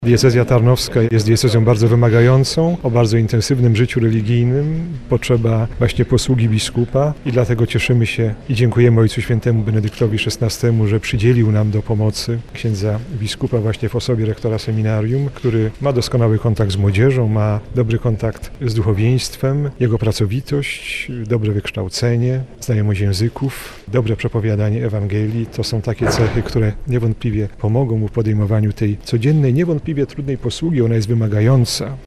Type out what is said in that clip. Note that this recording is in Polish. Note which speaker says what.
Speaker 1: Diecezja tarnowska jest diecezją bardzo wymagającą, o bardzo intensywnym życiu religijnym. Potrzeba właśnie posługi biskupa i dlatego cieszymy się i dziękujemy Ojcu Świętemu Benedyktowi XVI, że przydzielił nam do pomocy księdza biskupa właśnie w osobie rektora seminarium, który ma doskonały kontakt z młodzieżą, ma dobry kontakt z duchowieństwem, jego pracowitość, dobre wykształcenie, znajomość języków, dobre przepowiadanie Ewangelii. To są takie cechy, które niewątpliwie pomogą mu w podejmowaniu tej codziennej, niewątpliwie trudnej posługi. Ona jest wymagająca.